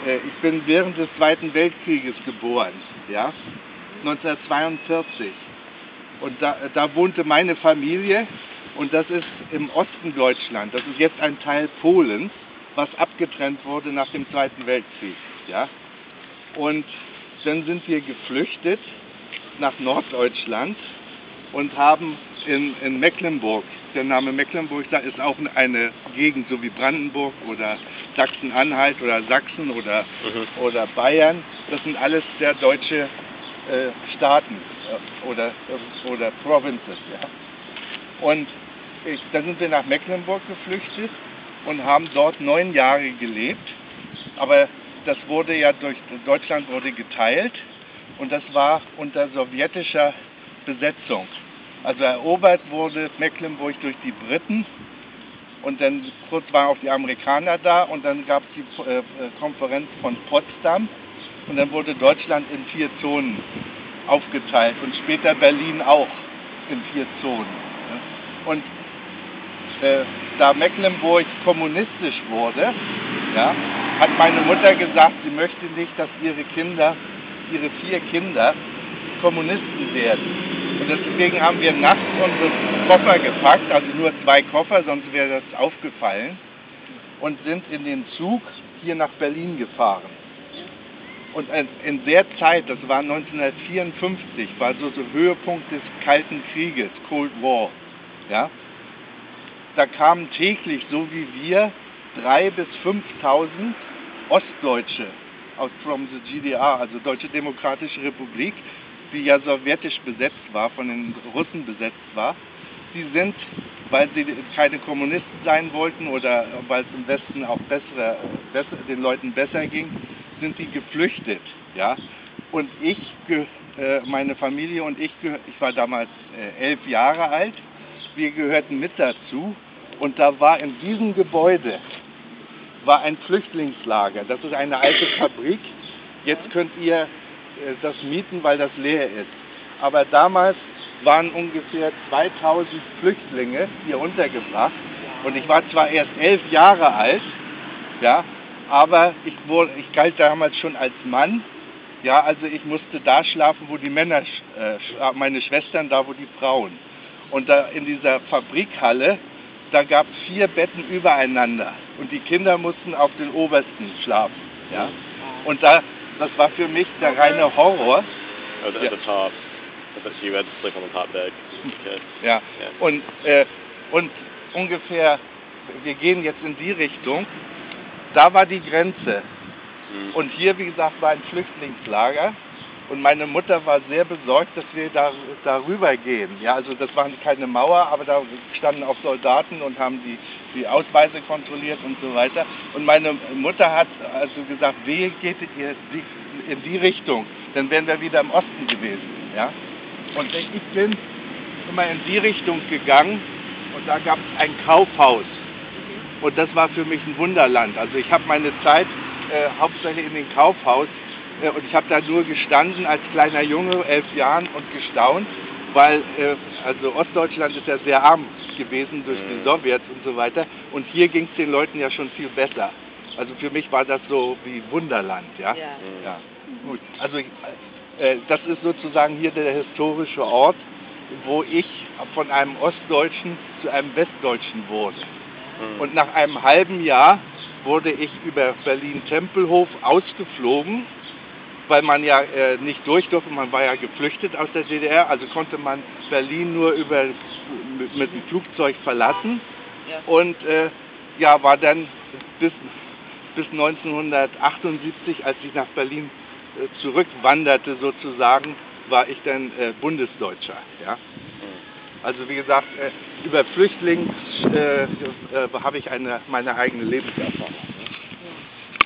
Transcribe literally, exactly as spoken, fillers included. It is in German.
äh, ich bin während des Zweiten Weltkrieges geboren, ja, neunzehnhundertzweiundvierzig. Und da, da wohnte meine Familie und das ist im Osten Deutschland. Das ist jetzt ein Teil Polens, was abgetrennt wurde nach dem Zweiten Weltkrieg, ja. Und dann sind wir geflüchtet nach Norddeutschland und haben in, in Mecklenburg, der Name Mecklenburg ist auch eine Gegend, so wie Brandenburg oder Sachsen-Anhalt oder Sachsen oder, mhm. oder Bayern, das sind alles sehr deutsche äh, Staaten äh, oder, äh, oder Provinces. Ja. Und ich, dann sind wir nach Mecklenburg geflüchtet und haben dort neun Jahre gelebt, aber das wurde ja durch Deutschland wurde geteilt und das war unter sowjetischer Besetzung. Also erobert wurde Mecklenburg durch die Briten und dann kurz waren auch die Amerikaner da und dann gab es die äh, Konferenz von Potsdam und dann wurde Deutschland in vier Zonen aufgeteilt und später Berlin auch in vier Zonen. Und äh, da Mecklenburg kommunistisch wurde, ja, hat meine Mutter gesagt, sie möchte nicht, dass ihre Kinder, ihre vier Kinder Kommunisten werden. Und deswegen haben wir nachts unsere Koffer gepackt, also nur zwei Koffer, sonst wäre das aufgefallen, und sind in den Zug hier nach Berlin gefahren. Und in der Zeit, das war neunzehnhundertvierundfünfzig, war so der Höhepunkt des Kalten Krieges, Cold War. Ja? Da kamen täglich, so wie wir, dreitausend bis fünftausend Ostdeutsche aus from the G D R, also Deutsche Demokratische Republik, die ja sowjetisch besetzt war, von den Russen besetzt war. Die sind, weil sie keine Kommunisten sein wollten oder weil es im Westen auch bessere, besser, den Leuten besser ging, sind die geflüchtet. Ja? Und ich, meine Familie und ich, ich war damals elf Jahre alt, wir gehörten mit dazu und da war in diesem Gebäude war ein Flüchtlingslager. Das ist eine alte Fabrik. Jetzt könnt ihr das mieten, weil das leer ist. Aber damals waren ungefähr zweitausend Flüchtlinge hier untergebracht. Und ich war zwar erst elf Jahre alt, ja, aber ich, wurde, ich galt damals schon als Mann. Ja, also ich musste da schlafen, wo die Männer, äh, meine Schwestern, da wo die Frauen. Und da in dieser Fabrikhalle, da gab es vier Betten übereinander. Und die Kinder mussten auf den obersten schlafen. Ja. Und da Das war für mich der reine Horror. Also at the top. But you had to sleep on the top deck. Okay. Ja. Yeah. Und, äh, und ungefähr, wir gehen jetzt in die Richtung, da war die Grenze. Mhm. Und hier, wie gesagt, war ein Flüchtlingslager. Und meine Mutter war sehr besorgt, dass wir da darüber gehen. Ja, also das war keine Mauer, aber da standen auch Soldaten und haben die, die Ausweise kontrolliert und so weiter. Und meine Mutter hat also gesagt, wehe geht ihr in die Richtung, dann wären wir wieder im Osten gewesen. Ja? Und ich bin immer in die Richtung gegangen und da gab es ein Kaufhaus. Und das war für mich ein Wunderland. Also ich habe meine Zeit äh, hauptsächlich in den Kaufhaus und ich habe da nur gestanden als kleiner Junge, elf Jahren, und gestaunt, weil äh, also Ostdeutschland ist ja sehr arm gewesen durch die Sowjets und so weiter. Und hier ging es den Leuten ja schon viel besser. Also für mich war das so wie Wunderland. Ja? Ja. Ja. Gut. Also ich, äh, das ist sozusagen hier der historische Ort, wo ich von einem Ostdeutschen zu einem Westdeutschen wurde. Mhm. Und nach einem halben Jahr wurde ich über Berlin-Tempelhof ausgeflogen, weil man ja äh, nicht durch durfte, man war ja geflüchtet aus der D D R, also konnte man Berlin nur über, mit, mit dem Flugzeug verlassen. Ja. Und äh, ja, war dann bis, bis neunzehnhundertachtundsiebzig, als ich nach Berlin äh, zurückwanderte sozusagen, war ich dann äh, Bundesdeutscher. Ja? Also wie gesagt, äh, über Flüchtlinge äh, äh, habe ich eine, meine eigene Lebenserfahrung.